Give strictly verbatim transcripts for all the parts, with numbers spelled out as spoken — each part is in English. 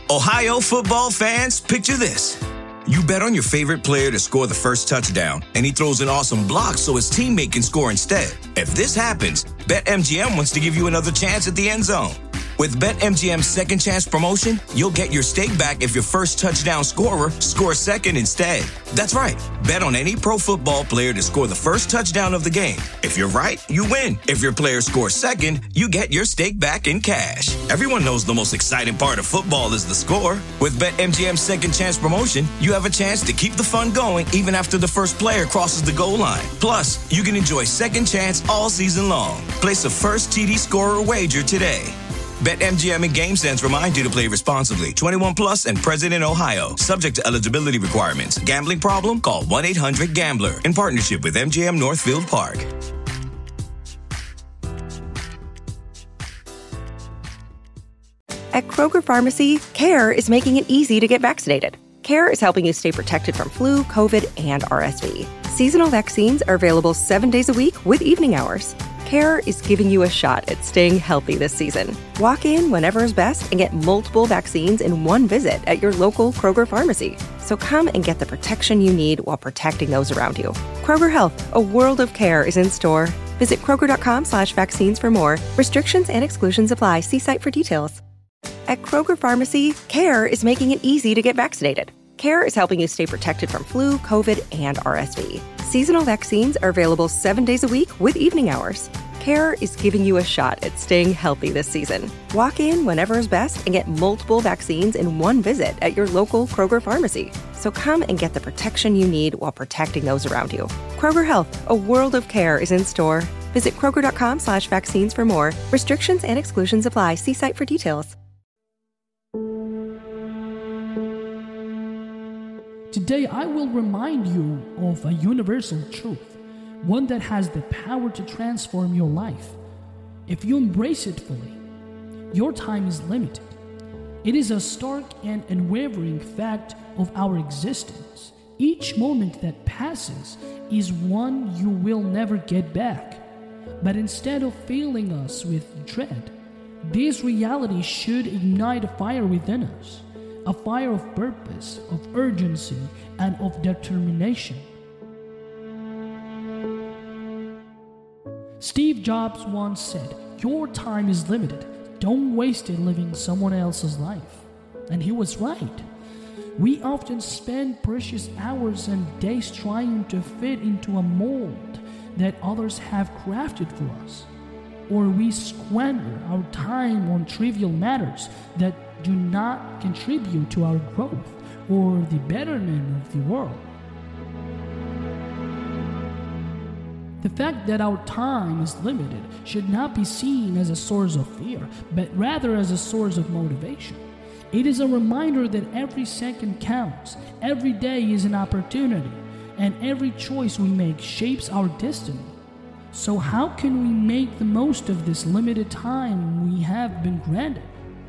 Ohio football fans, picture this. You bet on your favorite player to score the first touchdown, and he throws an awesome block so his teammate can score instead. If this happens, BetMGM wants to give you another chance at the end zone. With BetMGM's Second Chance promotion, you'll get your stake back if your first touchdown scorer scores second instead. That's right. Bet on any pro football player to score the first touchdown of the game. If you're right, you win. If your player scores second, you get your stake back in cash. Everyone knows the most exciting part of football is the score. With BetMGM's Second Chance promotion, you have a chance to keep the fun going even after the first player crosses the goal line. Plus, you can enjoy Second Chance all season long. Place a first T D scorer wager today. BetMGM and GameSense remind you to play responsibly. twenty-one plus and present in Ohio. Subject to eligibility requirements. Gambling problem? Call one eight hundred gambler. In partnership with M G M Northfield Park. At Kroger Pharmacy, CARE is making it easy to get vaccinated. CARE is helping you stay protected from flu, COVID, and R S V. Seasonal vaccines are available seven days a week with evening hours. CARE is giving you a shot at staying healthy this season. Walk in whenever is best and get multiple vaccines in one visit at your local Kroger pharmacy. So come and get the protection you need while protecting those around you. Kroger Health, a world of care is in store. Visit Kroger.com slash vaccines for more. Restrictions and exclusions apply. See site for details. At Kroger Pharmacy, CARE is making it easy to get vaccinated. CARE is helping you stay protected from flu, COVID, and R S V. Seasonal vaccines are available seven days a week with evening hours. CARE is giving you a shot at staying healthy this season. Walk in whenever is best and get multiple vaccines in one visit at your local Kroger pharmacy. So come and get the protection you need while protecting those around you. Kroger Health, a world of care is in store. Visit Kroger.com slash vaccines for more. Restrictions and exclusions apply. See site for details. Today, I will remind you of a universal truth, one that has the power to transform your life. If you embrace it fully, your time is limited. It is a stark and unwavering fact of our existence. Each moment that passes is one you will never get back. But instead of filling us with dread, this reality should ignite a fire within us. A fire of purpose, of urgency, and of determination. Steve Jobs once said, "Your time is limited. Don't waste it living someone else's life." And he was right. We often spend precious hours and days trying to fit into a mold that others have crafted for us. Or we squander our time on trivial matters that do not contribute to our growth or the betterment of the world. The fact that our time is limited should not be seen as a source of fear, but rather as a source of motivation. It is a reminder that every second counts, every day is an opportunity, and every choice we make shapes our destiny. So how can we make the most of this limited time we have been granted?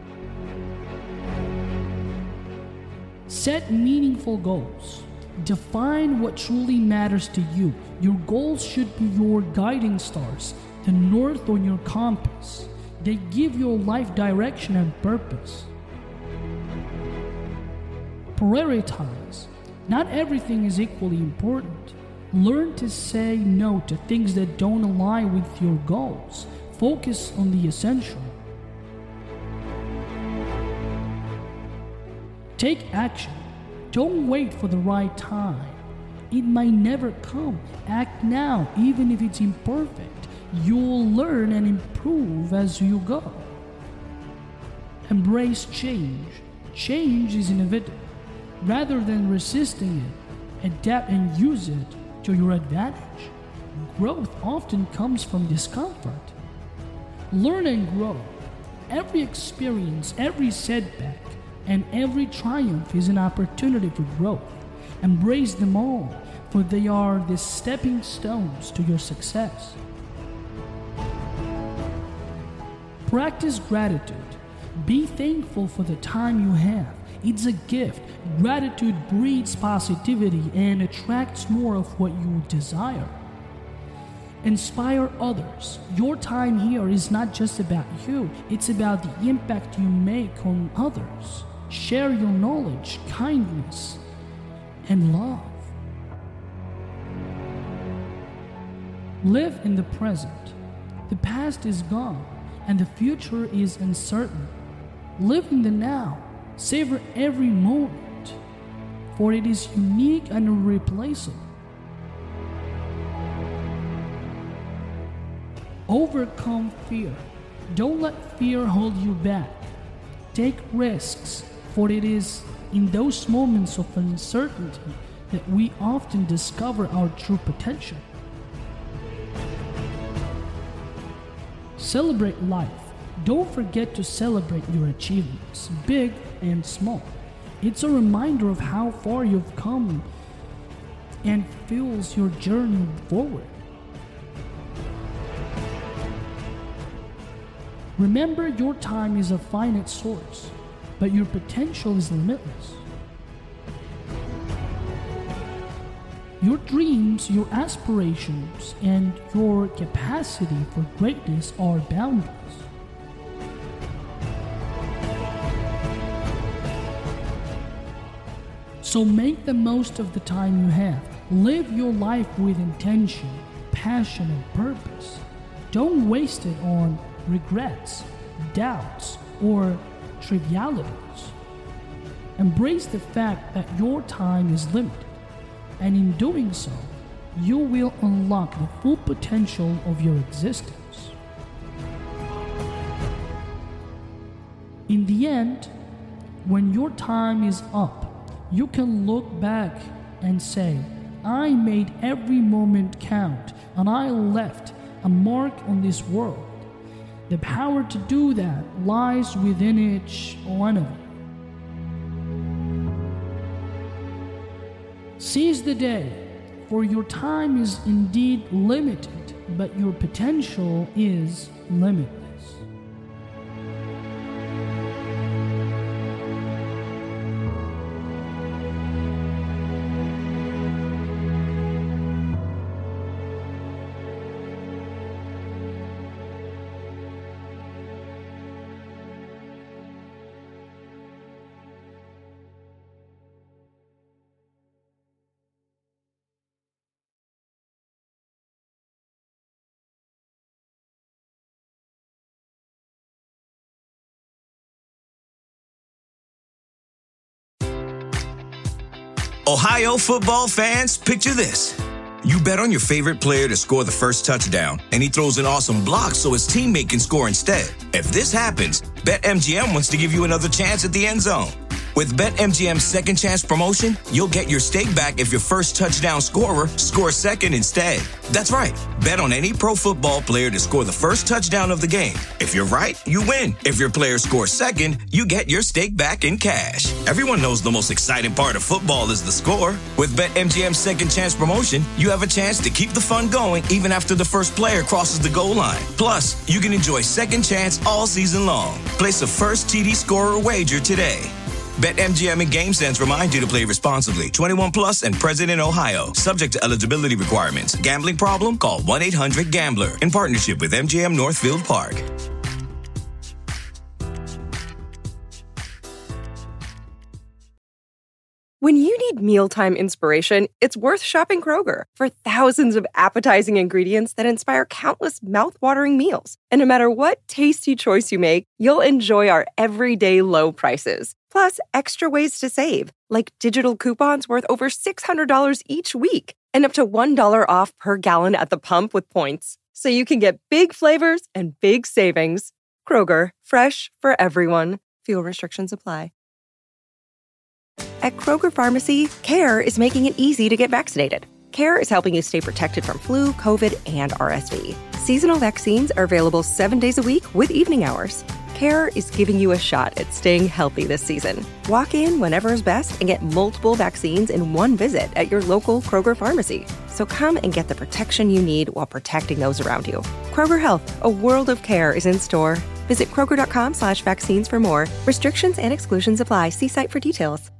Set meaningful goals. Define what truly matters to you. Your goals should be your guiding stars, the north on your compass. They give your life direction and purpose. Prioritize. Not everything is equally important. Learn to say no to things that don't align with your goals. Focus on the essential. Take action. Don't wait for the right time. It might never come. Act now, even if it's imperfect. You'll learn and improve as you go. Embrace change. Change is inevitable. Rather than resisting it, adapt and use it to your advantage. Growth often comes from discomfort. Learn and grow. Every experience, every setback, and every triumph is an opportunity for growth. Embrace them all, for they are the stepping stones to your success. Practice gratitude. Be thankful for the time you have. It's a gift. Gratitude breeds positivity and attracts more of what you desire. Inspire others. Your time here is not just about you, it's about the impact you make on others. Share your knowledge, kindness, and love. Live in the present. The past is gone, and the future is uncertain. Live in the now. Savor every moment, for it is unique and irreplaceable. Overcome fear. Don't let fear hold you back. Take risks, for it is in those moments of uncertainty that we often discover our true potential. Celebrate life. Don't forget to celebrate your achievements, big and small. It's a reminder of how far you've come and fuels your journey forward. Remember, your time is a finite source, but your potential is limitless. Your dreams, your aspirations, and your capacity for greatness are boundless. So make the most of the time you have. Live your life with intention, passion, and purpose. Don't waste it on regrets, doubts, or trivialities. Embrace the fact that your time is limited, and in doing so, you will unlock the full potential of your existence. In the end, when your time is up, you can look back and say, I made every moment count, and I left a mark on this world. The power to do that lies within each one of you. Seize the day, for your time is indeed limited, but your potential is limitless. Ohio football fans, picture this. You bet on your favorite player to score the first touchdown, and he throws an awesome block so his teammate can score instead. If this happens, BetMGM wants to give you another chance at the end zone. With BetMGM's Second Chance promotion, you'll get your stake back if your first touchdown scorer scores second instead. That's right. Bet on any pro football player to score the first touchdown of the game. If you're right, you win. If your player scores second, you get your stake back in cash. Everyone knows the most exciting part of football is the score. With BetMGM's Second Chance promotion, you have a chance to keep the fun going even after the first player crosses the goal line. Plus, you can enjoy Second Chance all season long. Place a first T D scorer wager today. BetMGM and GameSense remind you to play responsibly. twenty-one plus and present in Ohio. Subject to eligibility requirements. Gambling problem? Call one eight hundred gambler. In partnership with M G M Northfield Park. When you need mealtime inspiration, it's worth shopping Kroger. For thousands of appetizing ingredients that inspire countless mouth-watering meals. And no matter what tasty choice you make, you'll enjoy our everyday low prices. Plus, extra ways to save, like digital coupons worth over six hundred dollars each week and up to one dollar off per gallon at the pump with points. So you can get big flavors and big savings. Kroger, fresh for everyone. Fuel restrictions apply. At Kroger Pharmacy, CARE is making it easy to get vaccinated. CARE is helping you stay protected from flu, COVID, and R S V. Seasonal vaccines are available seven days a week with evening hours. CARE is giving you a shot at staying healthy this season. Walk in whenever is best and get multiple vaccines in one visit at your local Kroger Pharmacy. So come and get the protection you need while protecting those around you. Kroger Health, a world of care is in store. Visit Kroger.com slash vaccines for more. Restrictions and exclusions apply. See site for details.